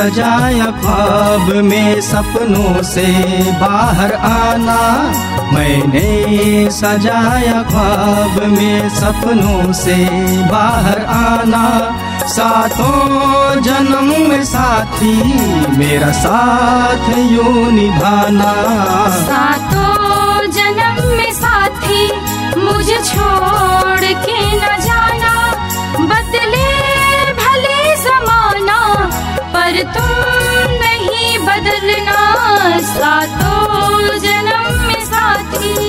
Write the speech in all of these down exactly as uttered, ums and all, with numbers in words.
सजाया ख्वाब में सपनों से बाहर आना, मैंने सजाया ख्वाब में सपनों से बाहर आना। सातों जन्म में साथी मेरा साथ यूं निभाना, सातों जन्म में साथी मुझे छोड़ के न जाना। बदले भले ज़माना पर तुम नहीं बदलना, सातों जन्म में साथी।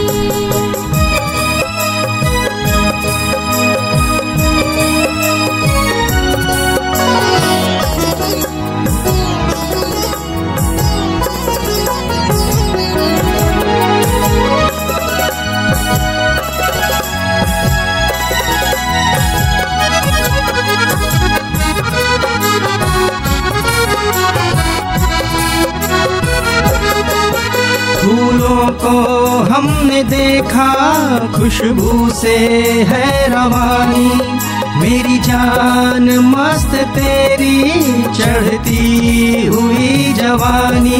फूलों को हमने देखा खुशबू से है रवानी, मेरी जान मस्त तेरी चढ़ती हुई जवानी।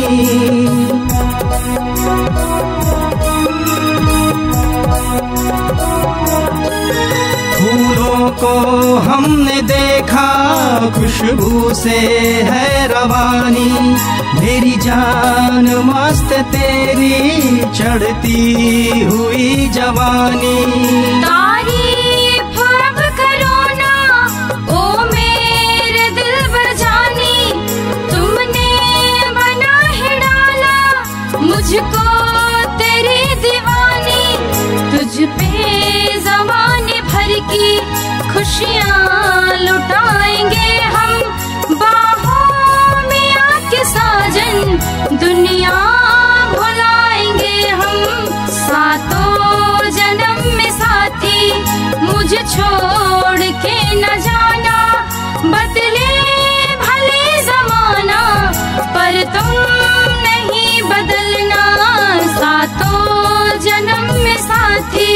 फूलों को हमने देखा खुशबू से है रवानी, मेरी जान मस्त तेरी चढ़ती हुई जवानी। तारीफ अब करो ना ओ मेरे दिल बजानी, तुमने बना है डाला मुझको तेरी दीवानी। तुझ पे ज़माने भर की खुशियाँ लुटाएंगे हम, बाहों में आके साजन दुनिया भुलाएंगे हम। सातों जन्म में साथी मुझे छोड़ के न जाना, बदले भले ज़माना पर तुम नहीं बदलना, सातों जन्म में साथी।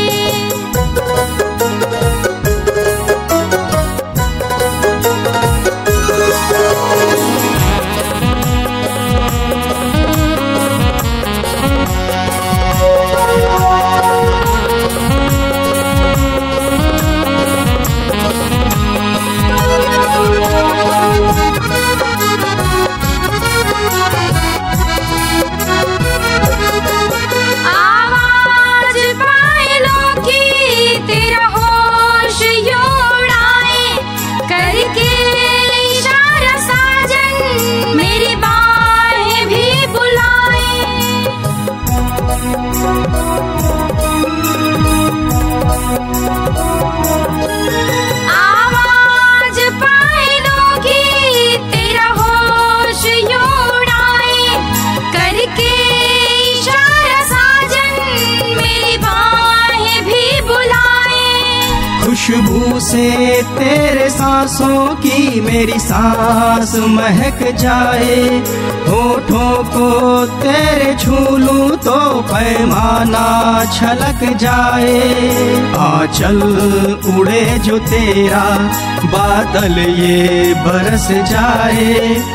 खुशबू से तेरे सांसों की मेरी सांस महक जाए, होठों को तेरे छू लूं तो पैमाना छलक जाए। आंचल उड़े जो तेरा बादल ये बरस जाए,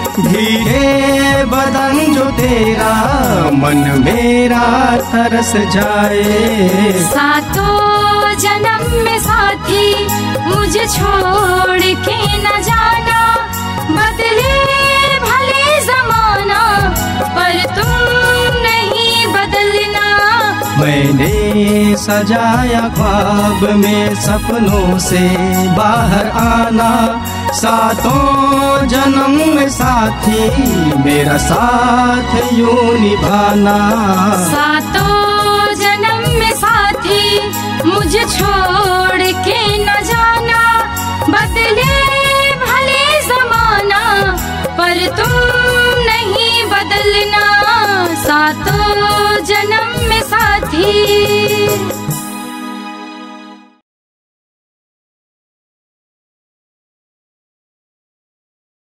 भीगे बदन जो तेरा मन मेरा तरस जाए। सातों जन्म में साथी मुझे छोड़ के न जाना, बदले भले ज़माना पर तुम नहीं बदलना। मैंने सजाया ख्वाब में सपनों से बाहर आना, सातों जन्म में साथी मेरा साथ यूं निभाना। सातों जन्म में साथी मुझे छोड़ के न जाना, बदले भले ज़माना पर तुम नहीं बदलना, सातों जन्म में साथी।